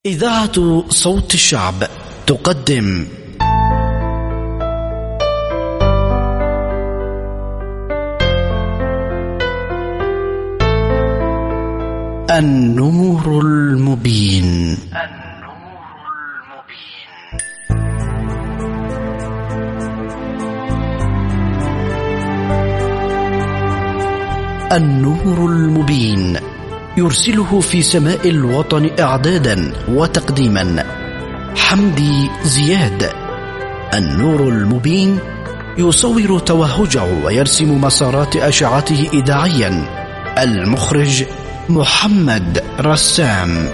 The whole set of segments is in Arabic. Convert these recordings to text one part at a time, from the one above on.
إذاعة صوت الشعب تقدم النور المبين. النور المبين يرسله في سماء الوطن إعدادا وتقديما حمدي زياد. النور المبين يصور توهجه ويرسم مسارات أشعته إذاعيا. المخرج محمد رسام.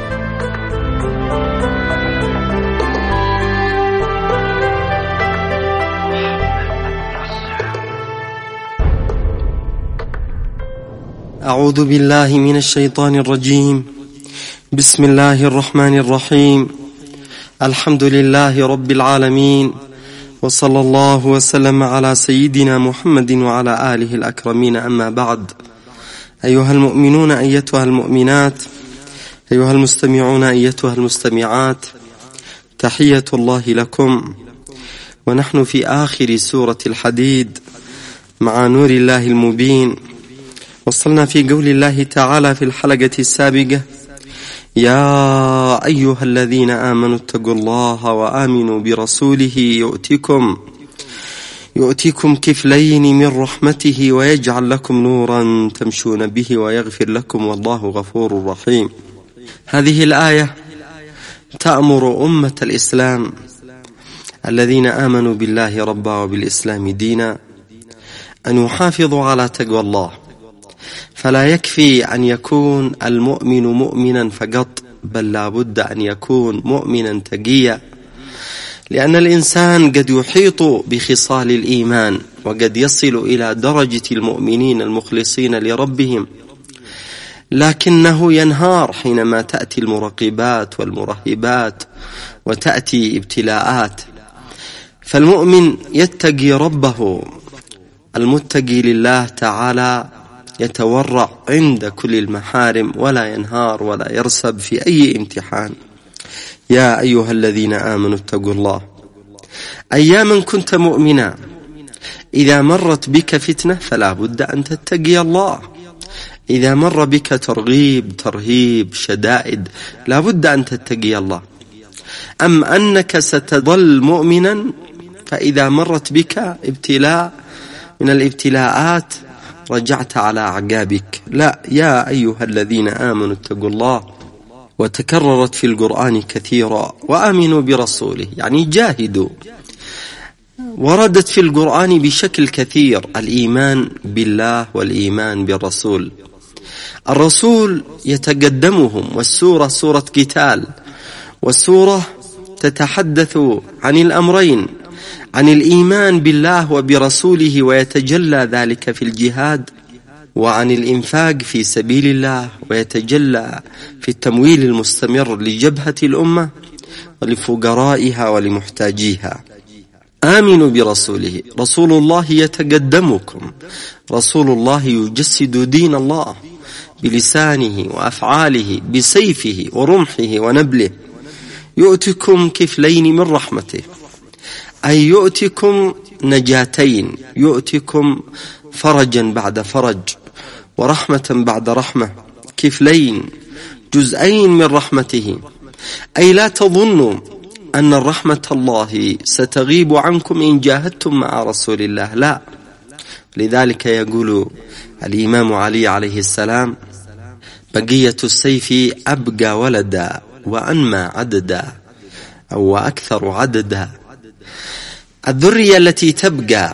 أعوذ بالله من الشيطان الرجيم. بسم الله الرحمن الرحيم. الحمد لله رب العالمين، وصلى الله وسلم على سيدنا محمد وعلى آله الأكرمين. أما بعد، أيها المؤمنون أيتها المؤمنات، أيها المستمعون أيتها المستمعات، تحية الله لكم، ونحن في آخر سورة الحديد مع نور الله المبين. وصلنا في قول الله تعالى في الحلقة السابقة: يا أيها الذين آمنوا اتقوا الله وآمنوا برسوله يؤتكم كفلين من رحمته ويجعل لكم نورا تمشون به ويغفر لكم والله غفور رحيم. هذه الآية تأمر أمة الإسلام الذين آمنوا بالله ربا وبالإسلام دينا أن يحافظوا على تقوى الله. فلا يكفي أن يكون المؤمن مؤمنا فقط، بل لا بد أن يكون مؤمنا تقيا، لأن الإنسان قد يحيط بخصال الإيمان وقد يصل إلى درجة المؤمنين المخلصين لربهم، لكنه ينهار حينما تأتي المراقبات والمرهبات وتأتي ابتلاءات. فالمؤمن يتقي ربه، المتقي لله تعالى يتورع عند كل المحارم ولا ينهار ولا يرسب في أي امتحان. يا أيها الذين آمنوا اتقوا الله. أياما كنت مؤمنا، إذا مرت بك فتنة فلا بد أن تتقي الله. إذا مر بك ترهيب شدائد لا بد أن تتقي الله. أم أنك ستظل مؤمنا فإذا مرت بك ابتلاء من الابتلاءات رجعت على أعقابك؟ لا، يا أيها الذين آمنوا اتقوا الله. وتكررت في القرآن كثيرا: وآمنوا برسوله، يعني جاهدوا. وردت في القرآن بشكل كثير الإيمان بالله والإيمان بالرسول. الرسول يتقدمهم، والسورة سورة قتال، والسورة تتحدث عن الأمرين: عن الإيمان بالله وبرسوله ويتجلى ذلك في الجهاد، وعن الإنفاق في سبيل الله ويتجلى في التمويل المستمر لجبهة الأمة ولفقرائها ولمحتاجيها. آمنوا برسوله، رسول الله يتقدمكم، رسول الله يجسد دين الله بلسانه وأفعاله، بسيفه ورمحه ونبله. يؤتكم كفلين من رحمته، أي يؤتكم نجاتين، يؤتكم فرجا بعد فرج ورحمة بعد رحمة. كفلين، جزئين من رحمته، أي لا تظنوا أن الرحمة الله ستغيب عنكم إن جاهدتم مع رسول الله، لا. لذلك يقول الإمام علي عليه السلام: بقية السيف أبقى ولدا وأنمى عددا، أو وأكثر عددا. الذرية التي تبقى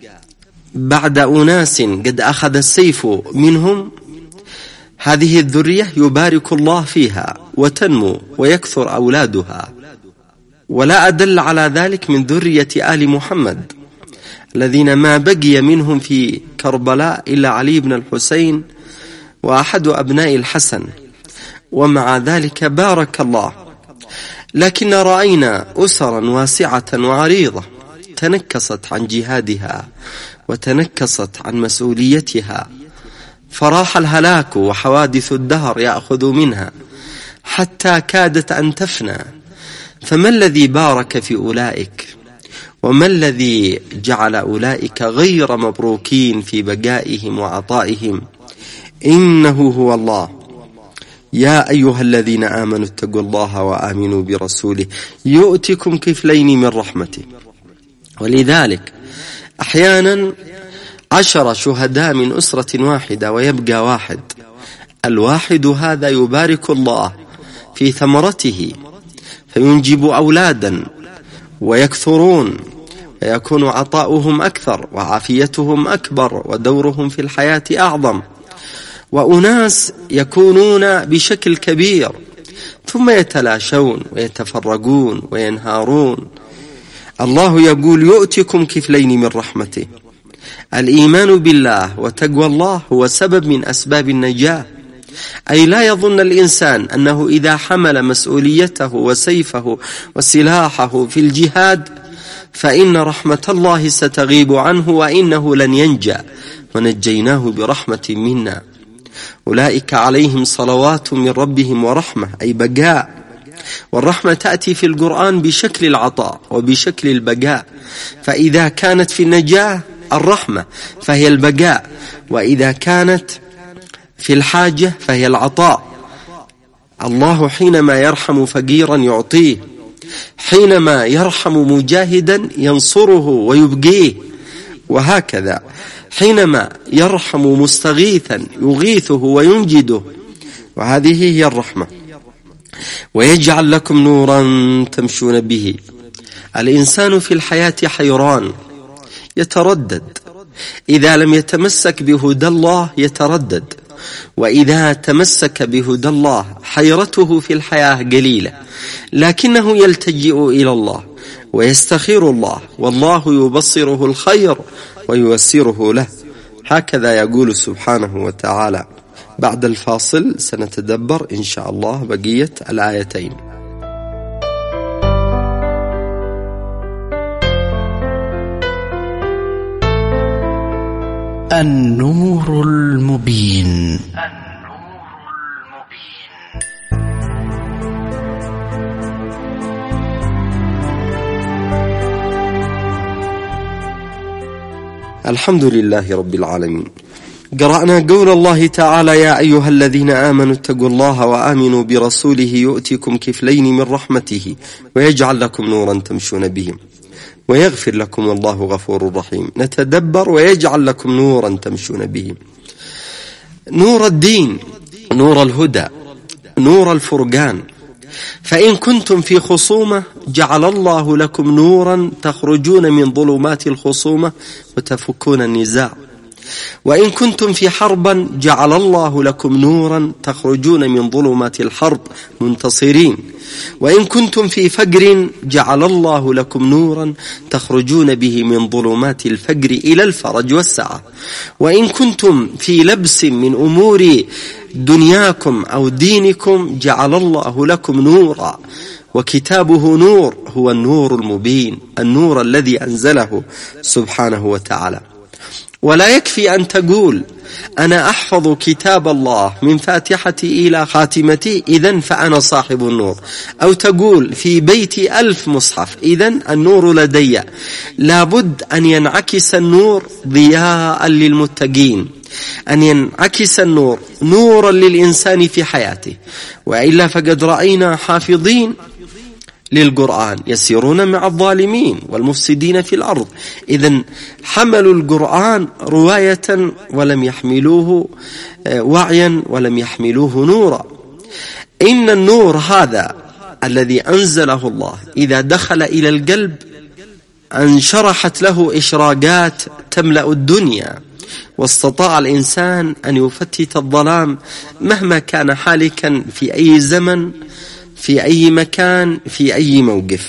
بعد أناس قد أخذ السيف منهم، هذه الذرية يبارك الله فيها وتنمو ويكثر أولادها. ولا أدل على ذلك من ذرية آل محمد الذين ما بقي منهم في كربلاء إلا علي بن الحسين وأحد أبناء الحسن، ومع ذلك بارك الله. لكن رأينا أسرا واسعة وعريضة تنكست عن جهادها وتنكست عن مسؤوليتها، فراح الهلاك وحوادث الدهر يأخذ منها. حتى كادت أن تفنى، فما الذي بارك في أولئك؟ وما الذي جعل أولئك غير مبروكين في بقائهم وعطائهم؟ إنه هو الله. يا أيها الذين آمنوا اتقوا الله وآمنوا برسوله يؤتكم كفلين من رحمته. ولذلك أحيانا 10 شهداء من أسرة واحدة ويبقى واحد، الواحد هذا يبارك الله في ثمرته فينجب أولادا ويكثرون، فيكون عطاؤهم أكثر وعافيتهم أكبر ودورهم في الحياة أعظم، وأناس يكونون بشكل كبير ثم يتلاشون ويتفرقون وينهارون. الله يقول يؤتكم كفلين من رحمته. الإيمان بالله وتقوى الله هو سبب من أسباب النجاة، أي لا يظن الإنسان أنه إذا حمل مسؤوليته وسيفه وسلاحه في الجهاد فإن رحمة الله ستغيب عنه وإنه لن ينجى، ونجيناه برحمة منا. أولئك عليهم صلوات من ربهم ورحمة، أي بقاء. والرحمة تأتي في القرآن بشكل العطاء وبشكل البقاء، فإذا كانت في النجاة الرحمة فهي البقاء، وإذا كانت في الحاجة فهي العطاء. الله حينما يرحم فقيرا يعطيه، حينما يرحم مجاهدا ينصره ويبقيه، وهكذا حينما يرحم مستغيثا يغيثه وينجده، وهذه هي الرحمة. ويجعل لكم نورا تمشون به. الإنسان في الحياة حيران يتردد، إذا لم يتمسك بهدى الله يتردد، وإذا تمسك بهدى الله حيرته في الحياة قليلة، لكنه يلتجئ إلى الله ويستخير الله، والله يبصره الخير وييسره له. هكذا يقول سبحانه وتعالى. بعد الفاصل سنتدبر إن شاء الله بقية الآيتين. النور المبين. الحمد لله رب العالمين. قرأنا قول الله تعالى يا أيها الذين آمنوا اتقوا الله وآمنوا برسوله يؤتكم كفلين من رحمته ويجعل لكم نورا تمشون به ويغفر لكم والله غفور رحيم. نتدبر ويجعل لكم نورا تمشون به. نور الدين، نور الهدى، نور الفرقان. فإن كنتم في خصومة جعل الله لكم نورا تخرجون من ظلمات الخصومة وتفكون النزاع. وإن كنتم في حربا جعل الله لكم نورا تخرجون من ظلمات الحرب منتصرين. وإن كنتم في فقر جعل الله لكم نورا تخرجون به من ظلمات الفقر إلى الفرج والسعة. وإن كنتم في لبس من أمور دنياكم أو دينكم جعل الله لكم نورا، وكتابه نور، هو النور المبين، النور الذي أنزله سبحانه وتعالى. ولا يكفي أن تقول أنا أحفظ كتاب الله من فاتحتي إلى خاتمتي إذن فأنا صاحب النور، أو تقول في بيتي 1000 مصحف إذن النور لدي. لابد أن ينعكس النور ضياء للمتقين، أن ينعكس النور نورا للإنسان في حياته، وإلا فقد رأينا حافظين للقرآن يسيرون مع الظالمين والمفسدين في الأرض. إذن حملوا القرآن رواية ولم يحملوه وعيا ولم يحملوه نورا. إن النور هذا الذي أنزله الله إذا دخل إلى القلب انشرحت له إشراقات تملأ الدنيا، واستطاع الإنسان أن يفتت الظلام مهما كان حالكا في أي زمن، في أي مكان، في أي موقف.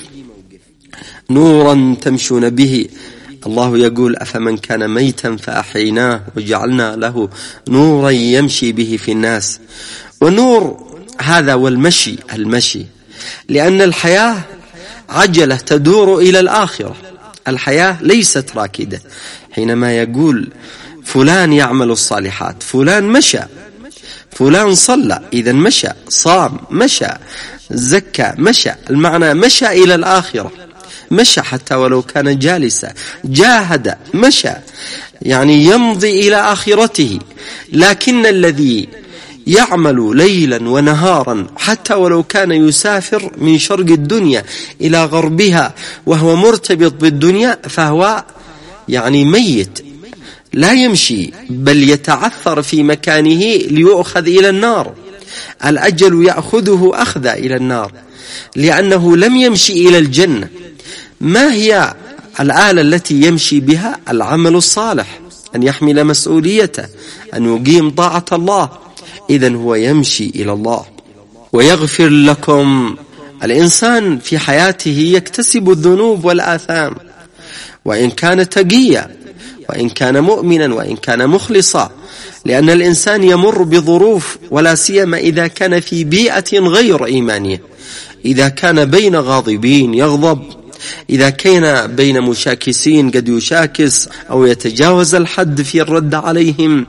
نورا تمشون به. الله يقول أفمن كان ميتا فأحيناه وجعلنا له نورا يمشي به في الناس. والنور هذا والمشي، المشي، لأن الحياة عجلة تدور إلى الآخرة، الحياة ليست راكدة. حينما يقول فلان يعمل الصالحات، فلان مشى، فلان صلى، إذا مشى، صام، مشى، زكى، مشى، المعنى مشى إلى الآخرة، مشى حتى ولو كان جالسا، جاهد، مشى، يعني يمضي إلى آخرته. لكن الذي يعمل ليلا ونهارا حتى ولو كان يسافر من شرق الدنيا إلى غربها وهو مرتبط بالدنيا فهو يعني ميت، لا يمشي، بل يتعثر في مكانه ليؤخذ إلى النار. الأجل يأخذه أخذ إلى النار لأنه لم يمشي إلى الجنة. ما هي الآلة التي يمشي بها؟ العمل الصالح، أن يحمل مسؤوليته، أن يقيم طاعة الله. إذن هو يمشي إلى الله ويغفر لكم. الإنسان في حياته يكتسب الذنوب والآثام، وإن كان تقيا، وإن كان مؤمنا، وإن كان مخلصا، لأن الإنسان يمر بظروف، ولا سيما إذا كان في بيئة غير إيمانية، إذا كان بين غاضبين يغضب، إذا كان بين مشاكسين قد يشاكس أو يتجاوز الحد في الرد عليهم.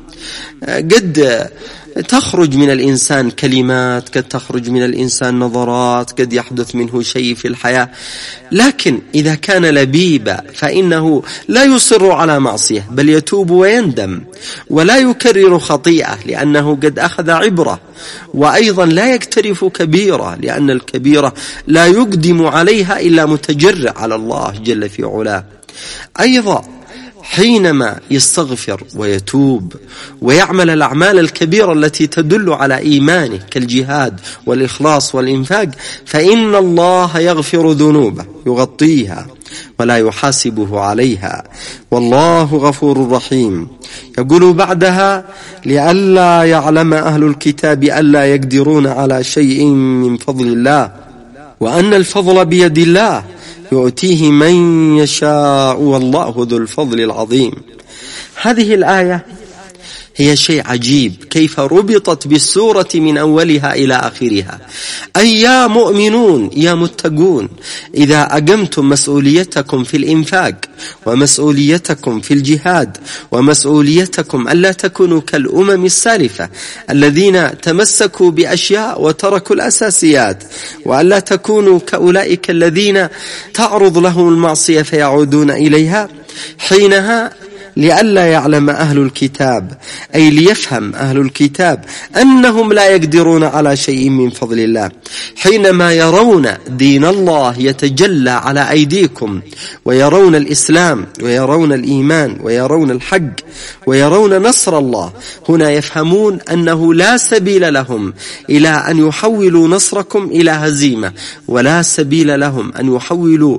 قد تخرج من الإنسان كلمات، قد تخرج من الإنسان نظرات، قد يحدث منه شيء في الحياة. لكن إذا كان لبيبا فإنه لا يصر على معصية، بل يتوب ويندم ولا يكرر خطيئة لأنه قد أخذ عبرة. وأيضا لا يكترف كبيرة، لأن الكبيرة لا يقدم عليها إلا متجرع على الله جل في علاه. أيضا حينما يستغفر ويتوب ويعمل الأعمال الكبيرة التي تدل على إيمانه كالجهاد والإخلاص والإنفاق، فإن الله يغفر ذنوبه، يغطيها ولا يحاسبه عليها، والله غفور رحيم. يقول بعدها: لئلا يعلم أهل الكتاب ألا يقدرون على شيء من فضل الله، وأن الفضل بيد الله يؤتيه من يشاء والله ذو الفضل العظيم. هذه الآية هي شيء عجيب كيف ربطت بالسورة من أولها إلى آخرها. أي يا مؤمنون يا متقون، إذا أقمتم مسؤوليتكم في الإنفاق، ومسؤوليتكم في الجهاد، ومسؤوليتكم ألا تكونوا كالأمم السالفة الذين تمسكوا بأشياء وتركوا الأساسيات، وألا تكونوا كأولئك الذين تعرض لهم المعصية فيعودون إليها. حينها لئلا يعلم أهل الكتاب، أي ليفهم أهل الكتاب أنهم لا يقدرون على شيء من فضل الله. حينما يرون دين الله يتجلى على أيديكم، ويرون الإسلام، ويرون الإيمان، ويرون الحق، ويرون نصر الله، هنا يفهمون أنه لا سبيل لهم إلى أن يحولوا نصركم إلى هزيمة، ولا سبيل لهم أن يحولوا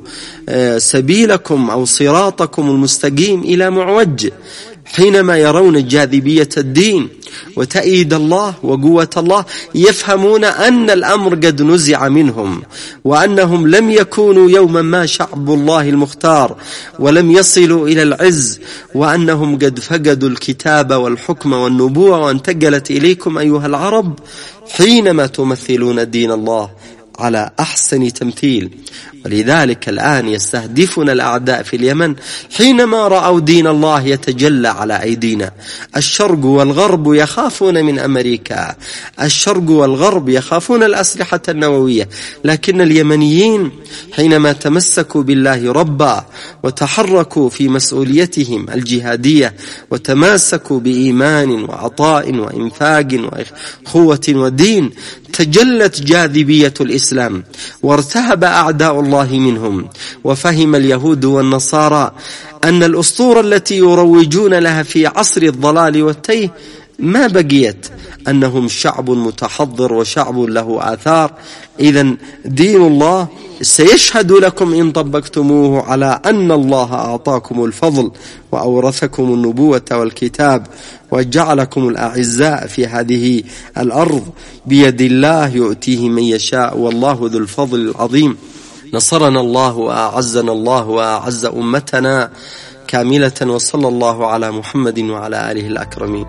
سبيلكم أو صراطكم المستقيم إلى معوج. حينما يرون جاذبية الدين وتأييد الله وقوة الله، يفهمون أن الأمر قد نزع منهم، وأنهم لم يكونوا يوما ما شعب الله المختار، ولم يصلوا إلى العز، وأنهم قد فقدوا الكتاب والحكم والنبوة، وانتقلت إليكم أيها العرب حينما تمثلون دين الله على أحسن تمثيل. ولذلك الآن يستهدفنا الأعداء في اليمن حينما رأوا دين الله يتجلى على أيدينا. الشرق والغرب يخافون من أمريكا، الشرق والغرب يخافون الأسلحة النووية، لكن اليمنيين حينما تمسكوا بالله ربا وتحركوا في مسؤوليتهم الجهادية، وتماسكوا بإيمان وعطاء وإنفاق وأخوة ودين، تجلت جاذبية الإسلام، وارتهب أعداء الله منهم. وفهم اليهود والنصارى أن الأسطورة التي يروجون لها في عصر الضلال والتيه ما بقيت، أنهم شعب متحضر وشعب له آثار. إذن دين الله سيشهد لكم إن طبقتموه على أن الله أعطاكم الفضل وأورثكم النبوة والكتاب، وجعلكم الأعزاء في هذه الأرض. بيد الله يؤتيه من يشاء والله ذو الفضل العظيم. نصرنا الله وأعزنا الله وأعز أمتنا كاملة، وصلى الله على محمد وعلى آله الأكرمين.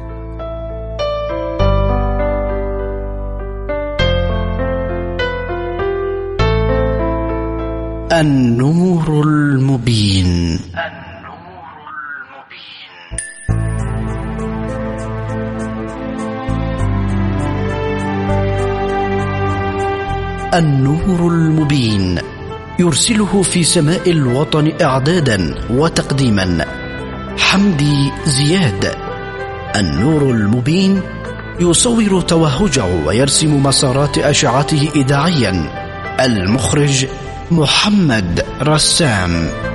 النور المبين. النور المبين، يرسله في سماء الوطن إعدادا وتقديما حمدي زياد. النور المبين يصور توهجه ويرسم مسارات أشعته إذاعيا. المخرج محمد رسام.